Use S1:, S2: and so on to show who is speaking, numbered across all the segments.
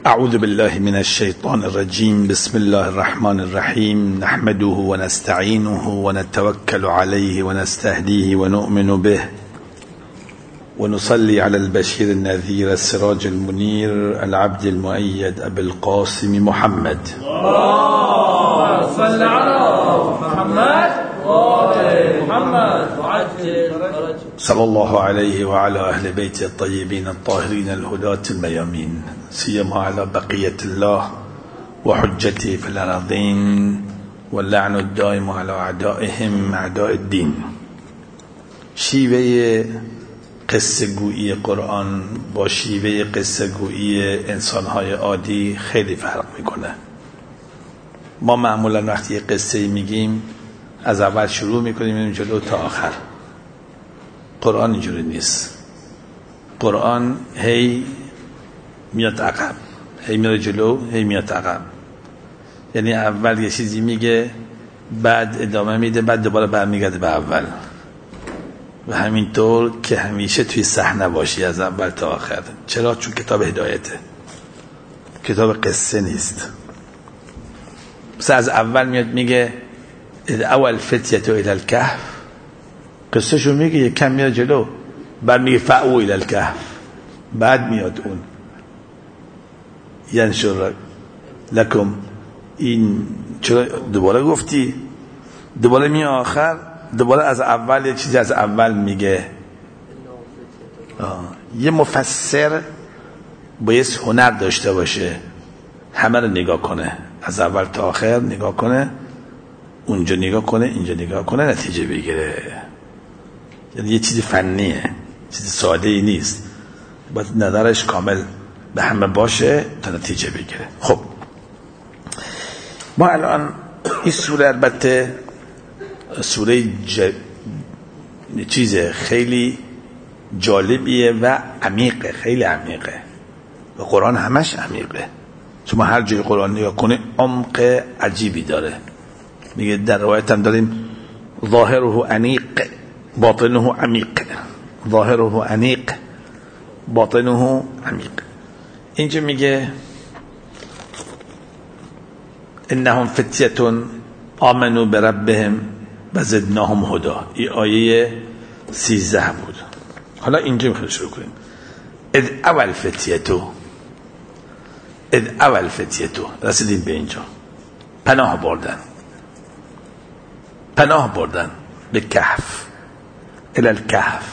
S1: اعوذ بالله من الشیطان الرجیم. بسم الله الرحمن الرحیم. نحمده و نستعینه و نتوکل علیه و نستهدیه و نؤمن به و نصلي على البشير النذير السراج المنير العبد المؤيد أبي القاسم محمد.
S2: اللهم صل على محمد وآل محمد وعجل فرجه.
S1: صلى الله عليه وعلى أهل بيت الطيبين الطاهرين الهداة الميامين، سيما على بقية الله وحجته في الأرضين، واللعن الدائم على أعدائهم أعداء الدين. شیوه قصه گویی قرآن با شیوه قصه گویی انسان‌های عادی خیلی فرق میکنه. ما معمولا وقتی قصه میگیم از اول شروع میکنیم میریم جلو تا آخر. قرآن اینجوری نیست. قرآن هی میاد عقب، هی میاد جلو، هی میاد عقب. یعنی اول یه چیزی میگه، بعد ادامه میده، بعد دوباره برمیگرده به اول. و همینطور که همیشه توی صحنه باشی از اول تا آخر. چرا؟ چون کتاب هدایته، کتاب قصه نیست. پس از اول میاد میگه اول فتیت الى الکهف، قصه شو میگه، یک کم میاد جلو، بعد میگه فعو الى الکهف، بعد میاد اون ینشر لکم. این چرا دوباره گفتی؟ دوباره میاد آخر، دوباره از اول یه چیزی از اول میگه. یه مفسر باید هنر داشته باشه، همه رو نگاه کنه، از اول تا آخر نگاه کنه، اونجا نگاه کنه، اینجا نگاه کنه، نتیجه بگیره. یعنی یه چیزی فنیه، چیزی ساده ای نیست، باید نظرش کامل به همه باشه تا نتیجه بگیره. خب ما الان این سوره البته سوره چیز خیلی جالبیه و عمیقه، خیلی عمیقه. و قرآن همش عمیقه. چون ما هر جای قرآن نگاه کنه عمق عجیبی داره. میگه در روایت هم داریم ظاهره انیق باطنه عمیق، ظاهره انیق باطنه عمیق. اینجا میگه انهم فتیه آمنوا بربهم و زدناهم هدا. این آیه 13 بود. حالا اینجا میخوایم شروع کنیم. اذ اول فتیتو رسیدیم به اینجا. پناه بردن به کهف، الى الکهف.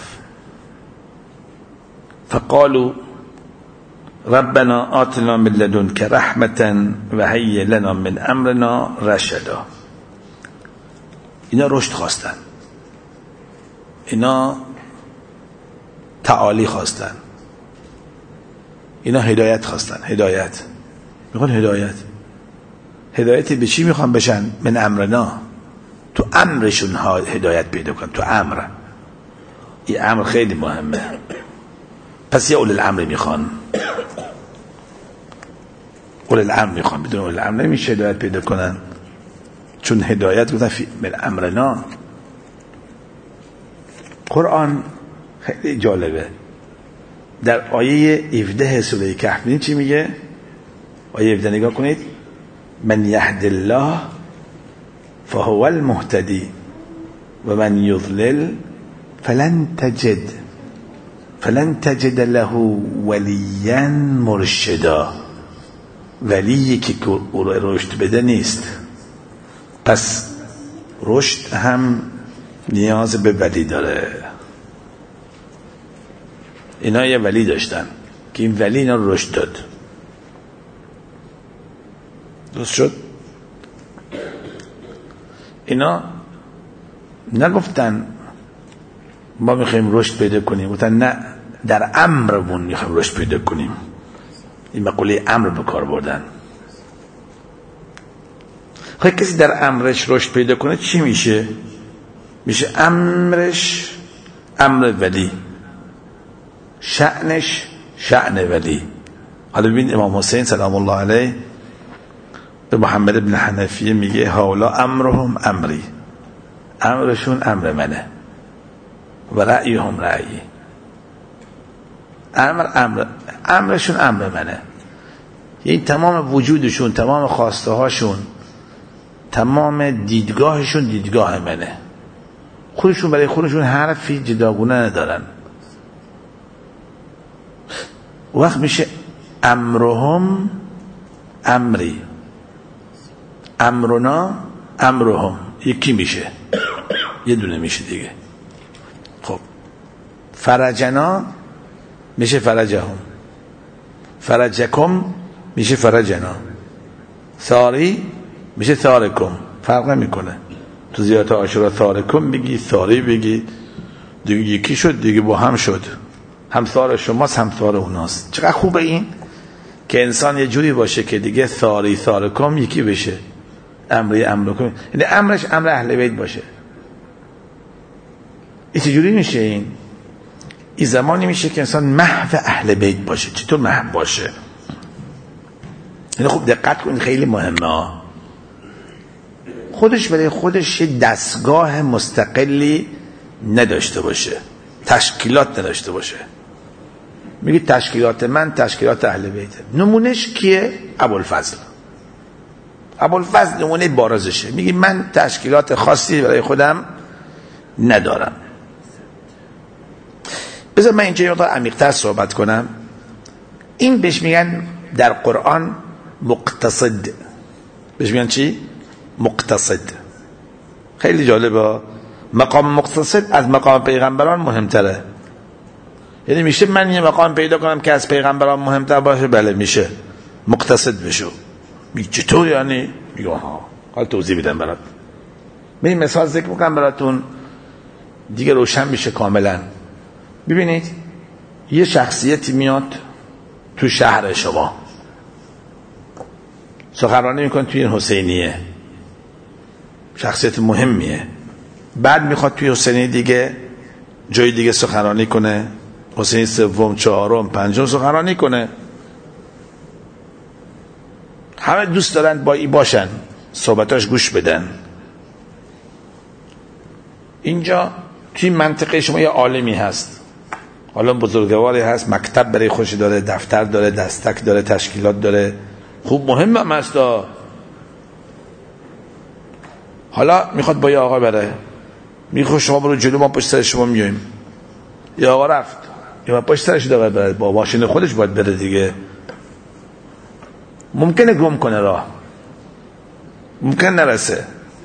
S1: فقالوا ربنا آتنا من لدنك رحمة و هیئ لنا من امرنا رشدا. اینا رشد خواستن، اینا تعالی خواستن، اینا هدایت خواستن. هدایت میخوان، هدایتی به چی میخوان بشن؟ من امرنا، تو امرشون هدایت پیدا کن. تو امر، این امر خیلی مهمه. پس یه اول الامر میخوان، بدون اول الامر نمیشه هدایت پیدا کنن. چون هدایت گفتن من امرنا. قرآن خیلی جالبه. در آیه 17 سوره کهف ببینید چی میگه. آیه 17 نگاه کنید. من یهد الله فهو المهتدی و من یضلل فلن تجد له ولیا مرشدا. ولی که او را رشد بده نیست. پس رشد هم نیاز به ولی داره. اینا یه ولی داشتن که این ولی اینا رو رشد داد. درست شد؟ اینا نگفتن ما میخوایم رشد پیدا کنیم، گفتن نه، در امرمون میخوایم رشد پیدا کنیم. این مقوله امر به کار بردن. خواهی کسی در امرش رشد پیدا کنه چی میشه؟ میشه امرش امر ولی، شأنش شأن ولی. حالا ببین امام حسین سلام الله علیه به محمد بن حنفیه میگه هاولا امرهم امری، امرشون امر منه و رأیهم رأیی. امرشون امر منه. یعنی تمام وجودشون، تمام خواسته هاشون، تمام دیدگاهشون دیدگاه منه. خودشون برای خودشون حرفی جداگونه ندارن. وقت میشه امرهم امری، امرنا امرهم، یکی میشه، یه دونه میشه دیگه. خب فرجنا میشه فرجهم، فرجکم میشه فرجنا، ثاری میشه ثارکم. فرق نمیکنه تو زیارت عاشورا ثارکم بگی، ثاری بگی، دیگه یکی شد دیگه، با هم شد، هم ثار شماست هم ثار اوناست. چقدر خوبه این که انسان یه جوری باشه که دیگه ثاری ثارکم یکی بشه، امری امرکم، یعنی امرش امر اهل بیت باشه. این چجوری میشه؟ این زمانی میشه که انسان محو اهل بیت باشه. چطور محو باشه؟ یعنی خوب دقت کن، خیلی مهمه. خودش برای خودش یه دستگاه مستقلی نداشته باشه، تشکیلات نداشته باشه. میگه تشکیلات من تشکیلات اهل بیته. نمونش کیه؟ ابوالفضل. ابوالفضل نمونه بارزشه. میگه من تشکیلات خاصی برای خودم ندارم. بذار من اینجا یه مقدار عمیق‌تر صحبت کنم. این بهش میگن در قرآن مقتصد. بهش میگن چی؟ مقتصد. خیلی جالبه. مقام مقتصد از مقام پیغمبران مهمتره. یعنی میشه من یه مقام پیدا کنم که از پیغمبران مهمتر باشه؟ بله میشه. مقتصد بشو. میگه چطور یعنی؟ میگه ها، حال توضیح میدم برات. من مثال ذکر میکنم براتون دیگه روشن میشه کاملا. ببینید یه شخصیتی میاد تو شهر شما سخنرانی میکنه توی این حسینیه، شخصیت مهمیه. بعد میخواد توی حسینی دیگه جای دیگه سخنرانی کنه، حسینی سوم، چهارم، پنجم سخنرانی کنه. همه دوست دارن با این باشن، صحبتاش گوش بدن. اینجا توی منطقه شما یه عالمی هست، عالم بزرگواری هست، مکتب برای خودش داره، دفتر داره، دستک داره، تشکیلات داره، خوب مهم هم هست. حالا میخواد با یه آقا بره، میخواد شما برو جلو، ما پشت سر شما میایم. یا آقا رفت، یا پشت سرش داره بره، با ماشین خودش باید بره دیگه. ممکنه گم کنه راه، ممکن نرسه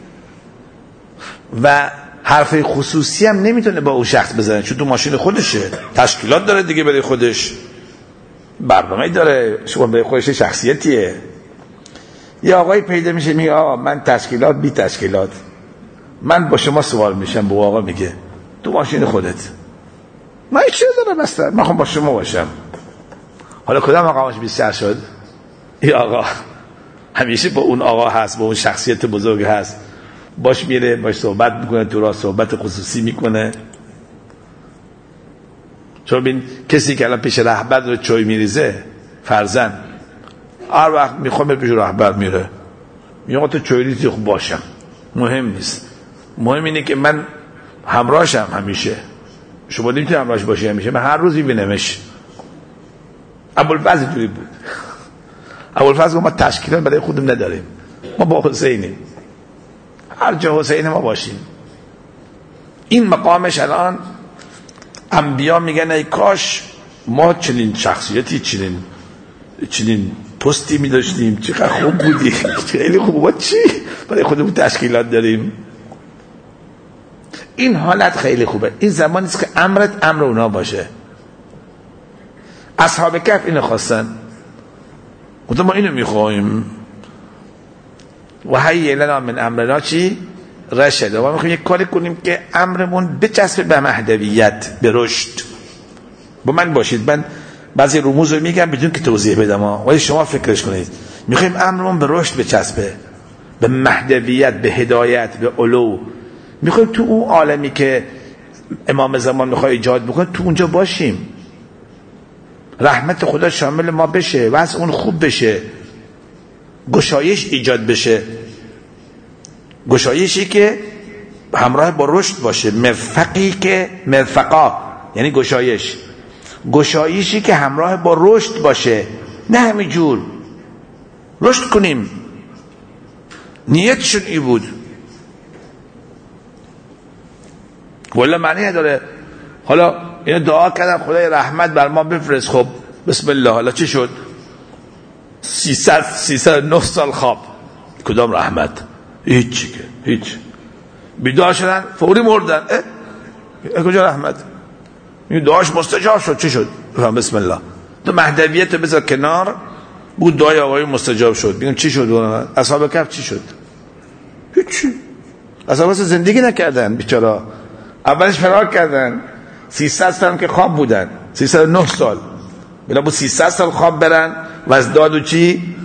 S1: و حرف خصوصی هم نمیتونه با اون شخص بزنه چون تو ماشین خودشه، تشکیلات داره دیگه برای خودش، برنامه‌ای داره، شما برای خودش شخصیتیه. یه آقایی پیدا میشه میگه آقا من تشکیلات بی تشکیلات، من با شما سوار میشم. با آقا میگه تو ماشین خودت، من چه دارم اصلا، من خواهم با شما باشم. حالا کدام آقاش بیشتر شد؟ این آقا همیشه با اون آقا هست، با اون شخصیت بزرگ هست، باش میره، باش صحبت میکنه، تو را صحبت خصوصی میکنه. چون بین کسی که الان پیش رهبر رو چای میریزه، فرزن هر وقت میخوام پیش رهبر میره، میگه تو چای ریزی خوب باشم، مهم نیست، مهم اینه که من همراهشم همیشه. شما نمیتونی همراهش باشی همیشه، من هر روز میبینمش. ابوالفضل جوری بود. ابوالفضل ما تشکیلات برای خودم نداریم، ما با حسینیم، هر جا حسین ما باشیم. این مقامش الان انبیا میگن ای کاش ما چنین شخصیتی، چنین پستی میداشتیم، چقدر خوب بودی، خیلی خوب بود. چی برای خودمون تشکیلات داریم؟ این حالت خیلی خوبه. این زمانی است که امرت امر اونا باشه. اصحاب کهف اینو خواستن، گفتن ما اینو میخوایم. و هی لنا من امرنا چی؟ رشد. و ما میخوایم یک کاری کنیم که امرمون بچسبه به مهدویت، به رشد. با من باشید، من بعضی رموز رو میگم بدون که توضیح بدم، ولی شما فکرش کنید. میخوایم امرمون به رشد بچسبه، به مهدویت، به هدایت، به علو. میخوایم تو اون عالمی که امام زمان میخواد ایجاد بکنه تو اونجا باشیم، رحمت خدا شامل ما بشه، وضع اون خوب بشه، گشایش ایجاد بشه، گشایشی که همراه با رشد باشه، مرفقی که مرفقا یعنی گشایش، گشایشی که همراه با رشد باشه، نه همین جور رشد کنیم. نیتشون ای بود، ولی معنی نداره. حالا اینا دعا کردن خدای رحمت بر ما بفرست، خب بسم الله، حالا چی شد؟ 309 سال خواب، کدام رحمت؟ هیچ. بیدار شدن فوری مردن. کجا رحمت؟ دعاش مستجاب شد، چی شد؟ بسم الله. تو مهدویت رو بذار کنار، بود دعای آقای مستجاب شد. بگم چی شد؟ اصحاب کهف چی شد؟ هیچی. اصحاب کهف زندگی نکردن بیچارا، اولش فرار کردن. 300 سال که خواب بودن، 309 سال بلا بود 300 سال خواب برن و از دادو چی؟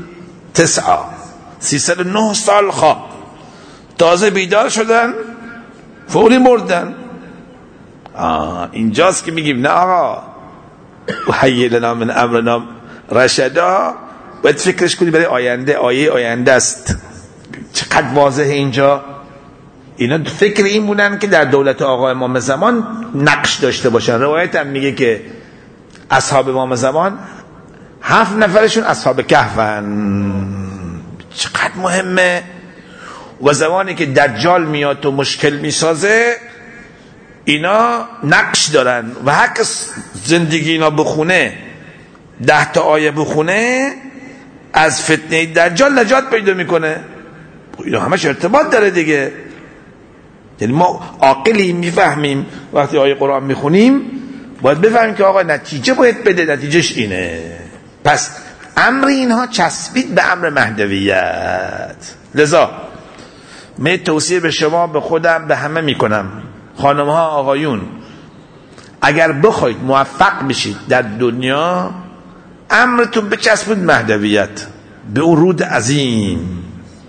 S1: 309 سال خواب، تازه بیدار شدن فوری مردن. اینجاست که میگیم نه آقا، وحی لنا من امرنا رشدا، باید فکرش کنی برای آینده. آینده است، چقدر واضحه اینجا. اینا فکر این بودن که در دولت آقا امام زمان نقش داشته باشن. روایت هم میگه که اصحاب امام زمان 7 نفرشون اصحاب کهفن. چقدر مهمه. و زمانی که دجال میاد و مشکل میسازه، اینا نقش دارن و هر کس زندگی اینا بخونه، 10 تا آیه بخونه، از فتنه دجال نجات پیدا میکنه. اینا همش ارتباط داره دیگه. یعنی ما عاقلی میفهمیم وقتی آیه قرآن میخونیم، باید بفهمیم که آقا نتیجه باید بده، نتیجهش اینه. پس امر اینها چسبید به امر مهدویت. لذا من توصیه به شما، به خودم، به همه میکنم، خانمها، آقایون، اگر بخواید موفق بشید در دنیا، امرتون بچسبید مهدویت، به اون رود عظیم.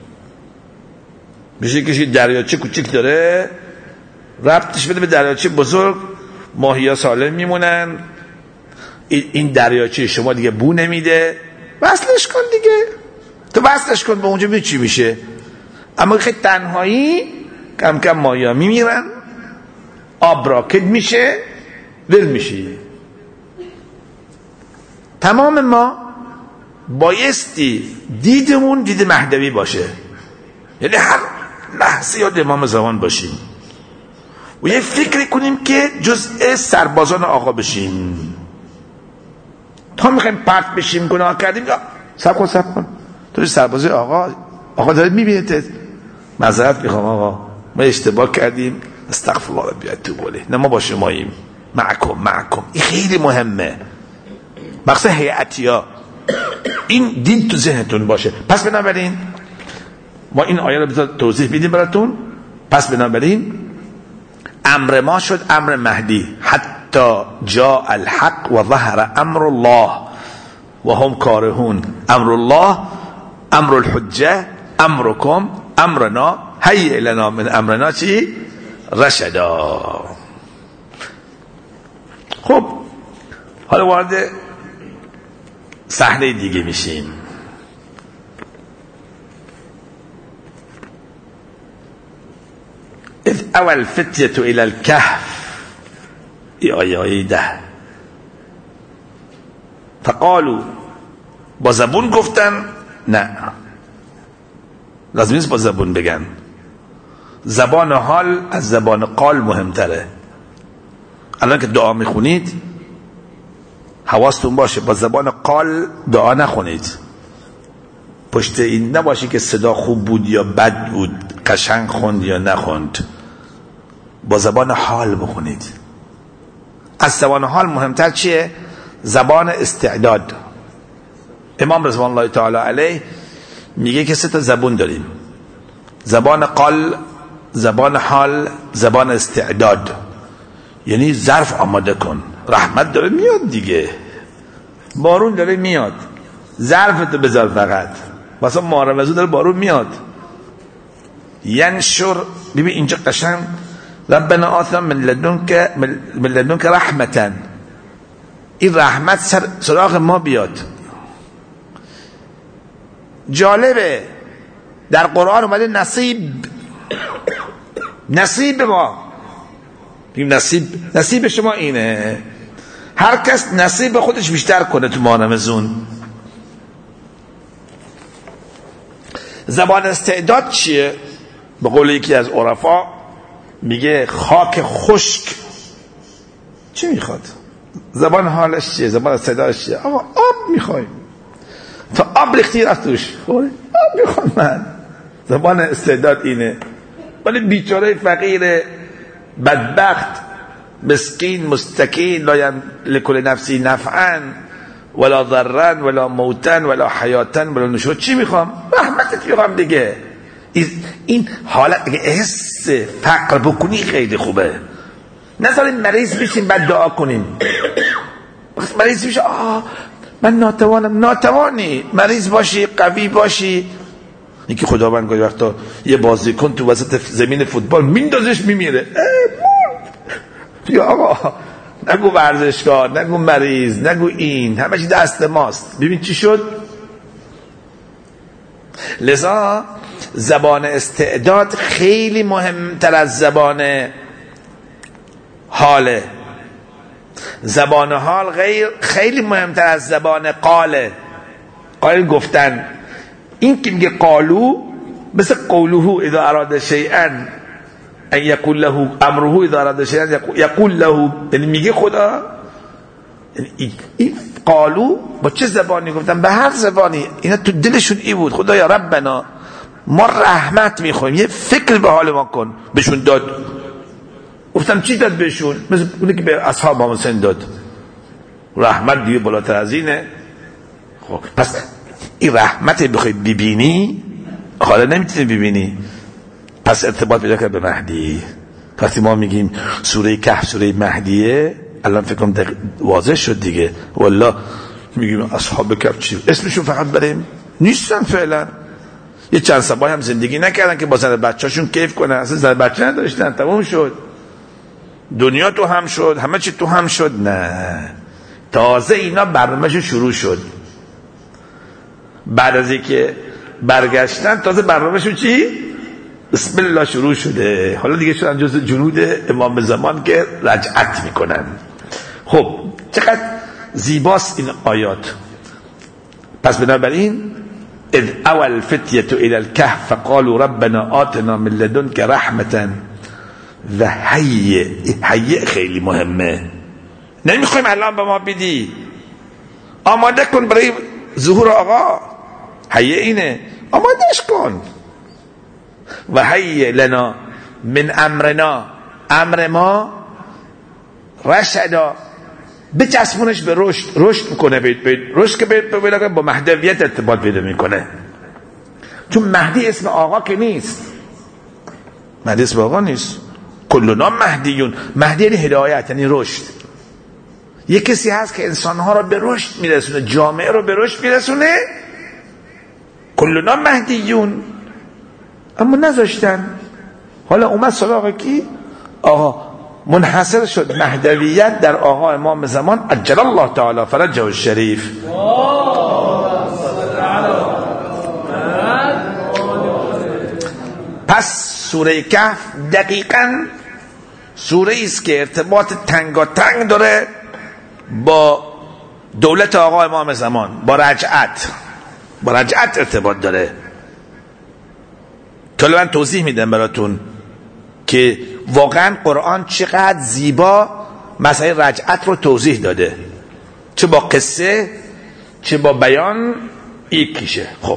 S1: میشه کشی دریاچه کوچیک داره، ربطش بده به دریاچه بزرگ، ماهیا سالم میمونن. این دریاچه شما دیگه بو نمیده، وصلش کن دیگه. تو وصلش کن به اونجا، ببین چی میشه. اما خیلی تنهایی کم کم ماهیا میمیرن، آب راکد میشه، ول میشه. تمام ما بایستی دیدمون دید مهدوی باشه، یعنی هر لحظه یاد امام زمان باشیم و یه فکری کنیم که جزء سربازان آقا بشیم. تا میخوایم پرت بشیم، گناه کردیم، سب کن تو سربازی آقا داره میبینه، معذرت میخوام آقا، ما اشتباه کردیم، استغفر الله ربی اتوب الیه، نه ما با شماییم، معکم. این خیلی مهمه، مقصد هیئتیا. این دین تو ذهنتون باشه. پس بنابراین ما این آیه رو توضیح میدیم براتون. پس بنابراین امر ما شد امر مهدی، حتی جاء الحق و ظهر امر الله و هم کارهون. امر الله، امر الحجه، امرکم، امرنا، هیئ لنا من امرنا چی؟ رشدا. خب حالا وارد صحنه دیگه میشیم. اذ اول فتیه الى الكهف، ای آیه 10. فقالوا، با زبون گفتن؟ نه، لازم نیست با زبون بگن. زبان حال از زبان قال مهمتره. الان که دعا میخونید حواستون باشه، با زبان قال دعا نخونید. پشت این نباشی که صدا خوب بود یا بد بود، قشنگ خوند یا نخوند. با زبان حال بخونید. از زبان حال مهمتر چیه؟ زبان استعداد. امام رضوان الله تعالی علیه میگه که 3 زبون داریم: زبان قال، زبان حال، زبان استعداد. یعنی ظرف آماده کن، رحمت داره میاد دیگه، بارون داره میاد، ظرفتو بذار فقط. مثلا ماه رمضان داره بارون میاد، ینشر. ببین اینجا قشنگ ربنا آتنا من لدنک رحمتا. این رحمت سراغ ما بیاد. جالبه در قرآن اومده نصیب ما. نصیب شما اینه، هر کس نصیب خودش بیشتر کنه تو ماه رمضان. زبان استعداد چیه؟ به قول یکی از عرفا میگه خاک خشک چی میخواد؟ زبان حالش چیه؟ زبان استعدادش چیه؟ آقا آب میخوایم، تا آب ریختی رفت توش، آب میخوام من. زبان استعداد اینه. ولی بیچاره فقیر بدبخت مسکین مستکین لا یملک لنفسی نفعا ولا ضرا ولا موتا ولا حیاتا ولا نشورا، چی میخوام؟ رحمتت میخوام دیگه. این حالت اگه احس فقر بکنی خیلی خوبه. نذاریم مریض بشیم بعد دعا کنیم. مریض میشه من ناتوانم. ناتوانی مریض باشی، قوی باشی. یکی خداوند گاهی وقتا یه بازیکن تو وسط زمین فوتبال میندازش میمیره. یا آقا نگو ورزشکار، نگو مریض، نگو این، همه چی دست ماست. ببین چی شد. لذا زبان استعداد خیلی مهمتر از زبان حاله. زبان حال خیلی مهمتر از زبان قاله. قال گفتن. این که میگه قالو مثل قوله اذا اراد شیئا ان یقول له امره اذا اراد شیئا یقول له، یعنی میگه خدا. این قالو با چه زبانی گفتن؟ به هر زبانی. اینا تو دلشون ای بود خدایا ربنا ما رحمت میخوایم، یه فکر به حال ما کن. بهشون داد. گفتم چی داد بهشون؟ مثل اونی که به اصحاب حسین داد. رحمت دیگه بالاتر از اینه. خب پس این رحمت بخوای ببینی حالا نمیتونی ببینی، پس ارتباط پیدا کرد به مهدی. وقتی ما میگیم سوره کهف سوره مهدیه، الان فکر کنم واضح شد دیگه. والله میگیم اصحاب کهف چی اسمشون فقط بریم نیستن فعلا. یه چند سبای هم زندگی نکردن که با زن بچه‌شون کیف کنن، اصلا زن بچه نداشتن، تمام شد. دنیا تو هم شد، همه چی تو هم شد. نه، تازه اینا برنامه‌شون شروع شد. بعد از اینکه برگشتن تازه برنامه‌شون چی؟ بسم الله شروع شده. حالا دیگه شدن جز جنود امام زمان که رجعت میکنن. خب چقدر زیباست این آیات. پس بنابراین اذ اول فتیه الى الكهف فقالوا ربنا آتنا من لدنك رحمة و هیئ خیلی مهمه. نمیخوایم الان به ما بدی، آماده کن برای ظهور آقا. هیئ اینه، آمادهش کن. و هیئ لنا من امرنا، امر ما رشدا، بچسبونش به رشد. رشد میکنه، رشد که پیدا با مهدویت ارتباط پیدا میکنه. چون مهدی اسم آقا که نیست، مهدی اسم آقا نیست. کلنا مهدیون. مهدی یعنی هدایت، یعنی رشد. یک کسی هست که انسانها رو به رشد میرسونه، جامعه رو به رشد میرسونه. کلنا مهدیون. اما نذاشتن. حالا اومد سراغ کی؟ آقا منحصر شد مهدویت در آقا امام زمان عجل الله تعالی فرجه الشریف. پس سوره کهف دقیقاً سوره است که ارتباط تنگاتنگ داره با دولت آقا امام زمان، با رجعت ارتباط داره. که من توضیح میدم براتون که واقعا قرآن چقدر زیبا مسئله رجعت رو توضیح داده، چه با قصه چه با بیان یکیشه. خب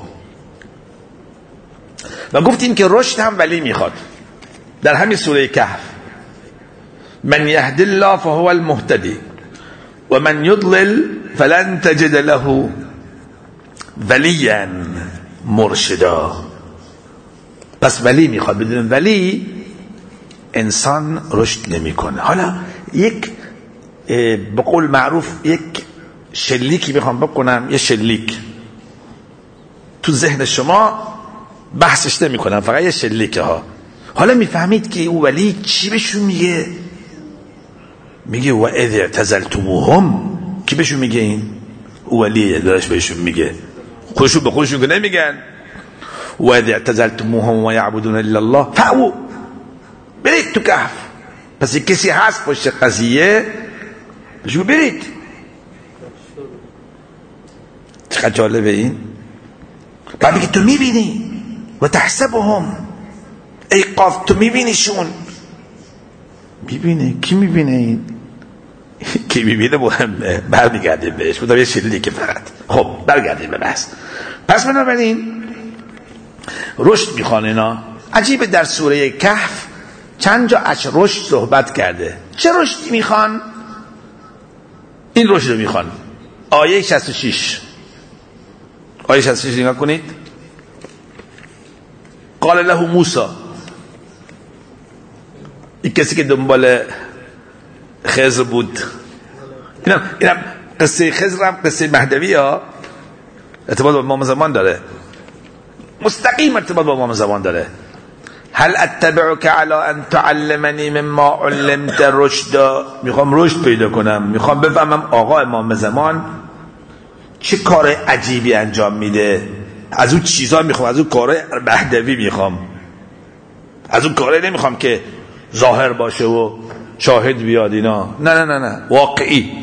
S1: و گفتیم که رشد هم ولی میخواد. در همین سوره کهف من یهد الله فهو المهتدی و من یضلل فلن تجد له ولیا مرشدا. پس ولی میخواد. بدون ولی انسان رشد نمیکنه. حالا یک به قول معروف یک شلیکی میخوام بکنم، یه شلیک تو ذهن شما بحثش نمی کنم، فقط یه شلیکه ها. حالا میفهمید که او ولی چی بهشون میگه؟ میگه و اذ اعتزلتموهم. کی بهشون میگه؟ این او ولی دارش بهشون میگه، خودشون به خودشون که نمیگن. و اذ اعتزلتموهم و یعبدون الا الله فاو، برید تو کهف. پس یک کسی هست پشت قضیه، بهشون برید. چقدر جالبه این. بعد که تو میبینی و تحسبهم، ای قاف تو میبینیشون. میبینه کی میبینه؟ این کی میبینه مهمه، برمیگردیم بهش. بودم یه شیلی که فقط. خب برگردیم به بحث. پس بنابراین رشد میخوان اینا. عجیبه در سوره کهف چند جا از رشد صحبت کرده. چه رشدی میخوان؟ این رشد رو میخوان. آیه 66 نگاه کنید. قال له موسی، این کسی که دنبال خضر بود، اینم قصه خضر هم قصه مهدوی ها، ارتباط با امام زمان داره، مستقیم ارتباط با امام زمان داره. هل اتبعك على ان تعلمني مما علمت رشدا. میخوام رشد پیدا کنم، میخوام بفهمم آقا امام زمان چه کار عجیبی انجام میده. از اون چیزا میخوام، از اون کار مهدوی میخوام، از اون کاره نمیخوام که ظاهر باشه و شاهد بیاد اینا. نه واقعی.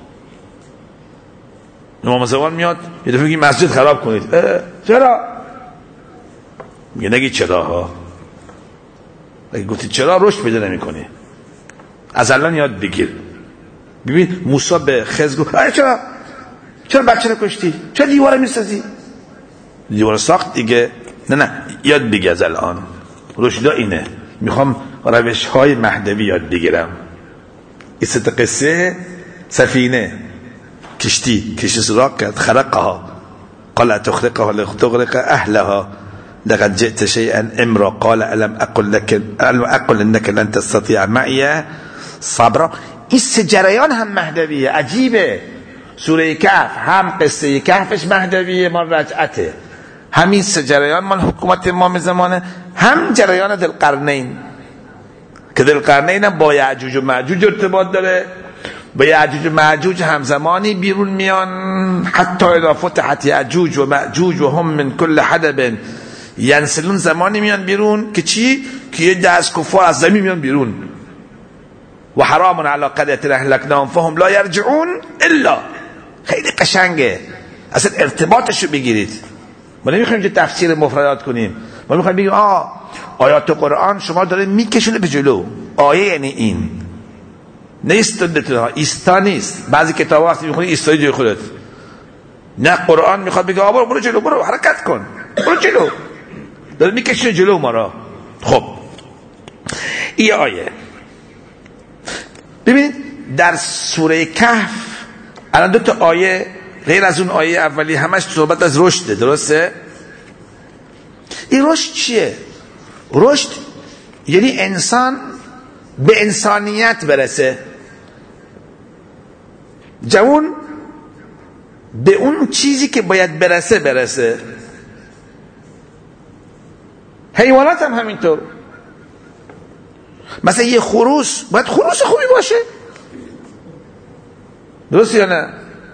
S1: امام زمان میاد یه دفعه میگه مسجد خراب کنید. چرا؟ میگه نگی چرا ها. اگه گفتی چرا رشد پیدا نمی‌کنی. از الان یاد بگیر. ببین موسی به خضر گفت چرا بچه رو کشتی؟ چرا دیوار میسازی؟ دیوار ساخت دیگه. نه یاد بگیر از الان. رشد اینه. میخوام روش‌های مهدوی یاد بگیرم. این سه قصه سفینه، کشتی سراغ کرد، خرقها قال تخرقها لتغرق اهلها لقد جئت شيئا امرا قال الم اقل انك لن تستطيع معي صبرا. این سه جریان هم مهدویه. عجیبه. سوره کهف هم قصه کهفش مهدویه، مال رجعته. همین سه جریان مال حکومت امام زمانه، هم جریان ذوالقرنین که ذوالقرنین با یعجوج و معجوج ارتباط داره. با یعجوج و معجوج همزمانی بیرون میان، حتی اذا فتحت یعجوج و معجوج و هم من کل حدب ینسلون. زمانی میان بیرون که چی؟ که یه دست کفار از زمین میان بیرون. و حرام علی قریة اهلکناهم فهم لا یرجعون الا. خیلی قشنگه، اصلا ارتباطشو بگیرید. ما نمیخوایم که تفسیر مفردات کنیم، ما میخوایم بگیم آیات قرآن شما داره میکشونه به جلو. آیه یعنی این نیست ایستا نیست. بعضی کتاب وقتی میخونی ایستایی جای خودت. نه، قرآن میخواد بگه برو جلو، برو حرکت کن، برو جلو، داره میکشونه جلو ما را. خب این آیه ببینید در سوره کهف الان دو تا آیه غیر از اون آیه اولی همش صحبت از رشده. درسته؟ این رشد چیه؟ رشد یعنی انسان به انسانیت برسه، جوون به اون چیزی که باید برسه. حیوانات هم همینطور. مثلا یه خروس باید خروس خوبی باشه، درست یا نه؟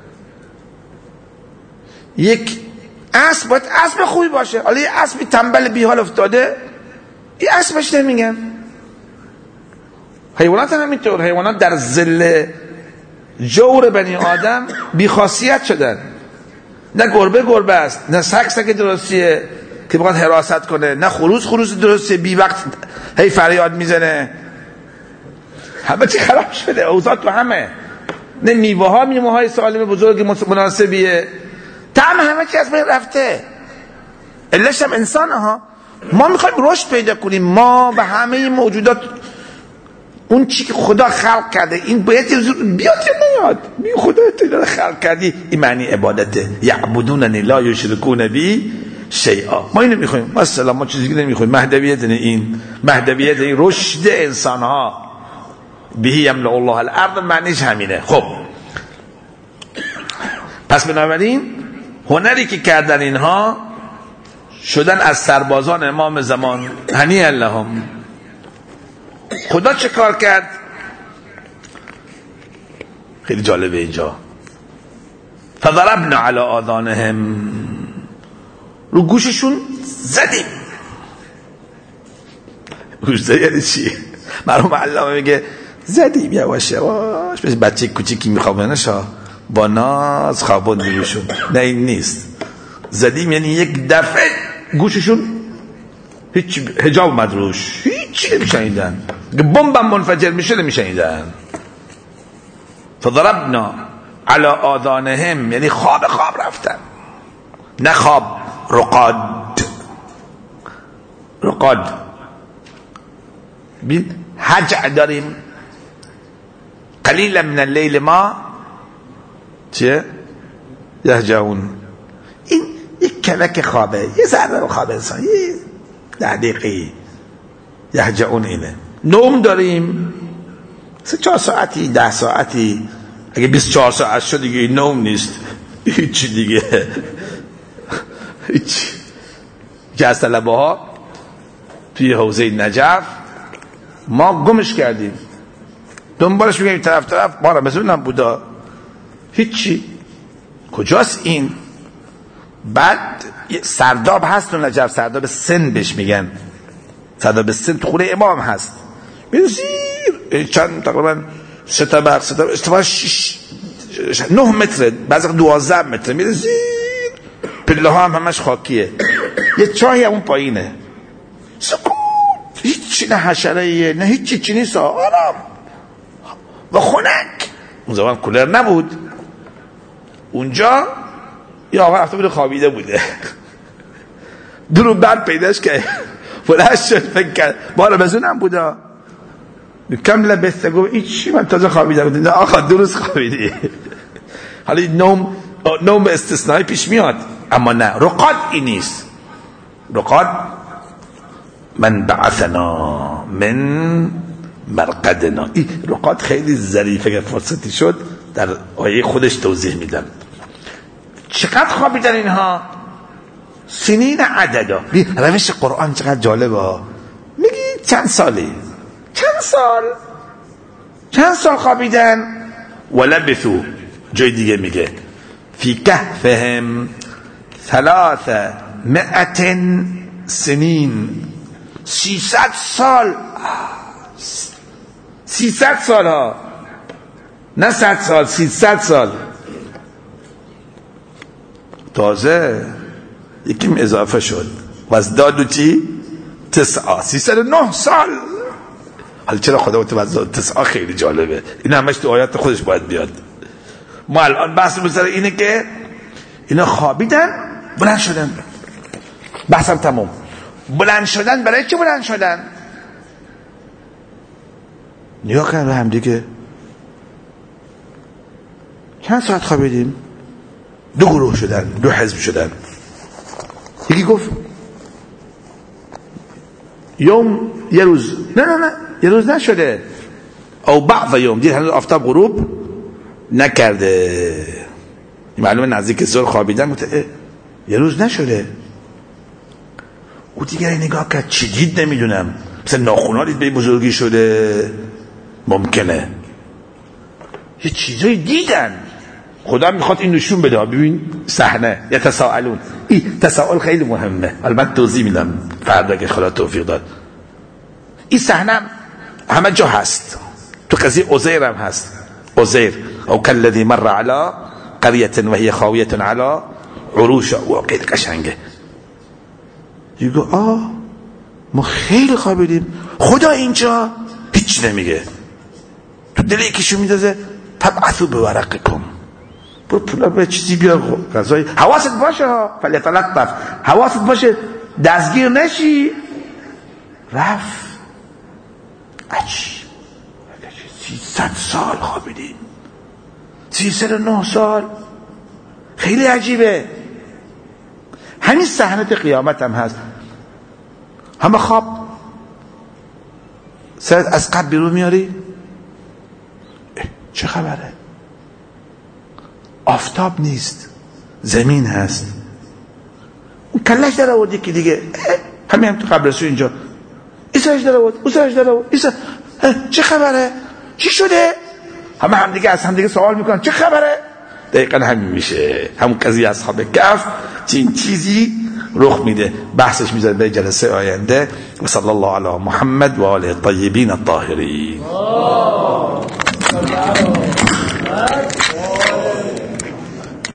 S1: یک اسب باید اسب خوبی باشه. حالا یه اسبی تنبل بی حال افتاده، این اسبش نمیگن. حیوانات هم همینطور. حیوانات در ظل جور بنی آدم بی خاصیت شدن. نه گربه است، نه سگ درستیه که بخواد حراست کنه، نه خروس درسته بی وقت هی فریاد میزنه. همه چی خراب شده، اوضاع تو همه. نه میوه های سالم بزرگ مناسبیه، طعم همه چی از بین رفته. علتش هم انسانه ها. ما میخوایم رشد پیدا کنیم. ما به همه موجودات اون چی که خدا خلق کرده این باید بیاد یا نیاد. خدا تو خلق کردی، این معنی عبادته. یعبدوننی لا یشرکون بی شیئا. ما اینو میخوایم. مثلا ما چیزی که نمیخوایم. مهدویت این رشد انسان ها. بهی یملأ الله الارض معنیش همینه. خب پس بنابراین هنری که کردن اینها شدن از سربازان امام زمان. هنیئا لهم. خدا چه کار کرد؟ خیلی جالبه اینجا. فضربنا علی آذانهم، رو گوششون زدیم. گوش زدی یعنی چی؟ مرحوم علامه میگه زدیم یواش یواش، مثل بچه کوچیکی میخوابونش با ناز خوابوندیمشون. نه این نیست. زدیم یعنی یک دفعه گوششون هیچ حجاب اومد روش، هیچی نمیشنیدن، بمبم منفجر میشه نمیشنیدن. فضربنا علی آذانهم، یعنی خواب رفتن، نه خواب، رقاد. بین هجع داریم، قلیلا من اللیل ما چه یهجعون، این یک کلک خوابه، یه ذره خواب انسان، یه 10 دقیقه یهجعون اینه. نوم داریم 3-4 ساعتی 10 ساعتی، اگه 24 ساعت شد دیگه این نوم نیست، هیچی دیگه، هیچ. که از طلبه ها توی حوزه نجف ما گمش کردیم، دنبالش میگیم طرف ما را مثلا بودا، هیچی، کجاست این؟ بعد سرداب هست تو نجف، سرداب سن بهش میگن، سرداب سن تو خونه امام هست، میره زیر چند تقریبا 3 طبق ارتفاع 9 متر، بعضی 12 متر، میره زیر، پله ها هم همش خاکیه، یه چاهی اون پایینه، سکوت، هیچی، نه حشره نه هیچی، چی نیست، آرام و خنک. اون زمان کولر نبود اونجا، یا آقا رفته بوده خوابیده بوده، درو بعد پیداش که فلش شد، فکر کرد بالا بزنم بوده، کم لبسته، گفت ایچی من تازه خوابیده بوده، آقا درست خوابیدی. حالا نوم استثنایی پیش میاد، اما نه، رقاد این نیست. رقاد من بعثنا من مرقدنا، این رقاد خیلی ظریفه، اگر فرصتی شد در آیه خودش توضیح میدم. چقدر خوابیدن اینها؟ سنین عددا. روش قرآن چقدر جالبه، میگی چند سالی، چند سال خوابیدن. ولبثوا، جای دیگه میگه فی کهفهم 300 سنین، 300 سال، 300 سال ها، نه 100 سال، 300 سال. تازه یکیم اضافه شد، وزدادو چی؟ 9، 309 سال. حالا چرا خدا متوجه 9 خیلی جالبه، این همش تو آیات خودش باید بیاد. ما الان بحث بسر اینه که اینا خوابیدن بلند شدن، بحثم تموم. بلند شدن برای چی بلند شدن؟ نگاه کن به هم دیگه، چند ساعت خوابیدیم؟ 2 گروه شدن، 2 حزب شدن. یکی گفت یه روز، نه یه روز نشده، او بعض یوم، دید هنوز آفتاب غروب نکرده، معلومه نزدیک ظهر خوابیدن، گفت یه روز نشده. او دیگری نگاه کرد، چی دید نمیدونم، مثلا ناخونا دید به بزرگی شده، ممکنه یه چیزایی دیدن، خدا میخواد این نشون بده. ببین صحنه یتساءلون، این تساؤل خیلی مهمه، البته توضیح میدم فردا که خدا توفیق داد. این صحنه همه جا هست، تو قضیه عزیر هم هست. عزیر او کالذی مر علی قریه وهي خاویه علی عروشها، او خیلی قشنگه. یگو ما خیلی خوابیدیم، خدا اینجا هیچ نمیگه، تو دل یکیشو میندازه تبعثوا بورقکم، برو پولا به چیزی بیار، غذای، حواست باشه ها، فلیتلطف، حواست باشه دستگیر نشی. رفت عجیب، 300 سال خوابیدیم، 309 سال، خیلی عجیبه. همین صحنه قیامت هم هست، همه خواب، سرت از قبل بیرون میاری، چه خبره؟ آفتاب نیست، زمین هست، اون کلش در آورد یکی دیگه، همین هم تو قبرستون اینجا، ایساش در آورد، اوساش در آورد، ایسا چه خبره؟ چی شده؟ همه همدیگه از همدیگه سوال میکنن چه خبره؟ دقیقا همین میشه، همون قضیه اصحاب کهف چین چیزی رخ میده. بحثش میذاره به جلسه آینده. و صلی الله علی محمد و آله الطیبین الطاهرین.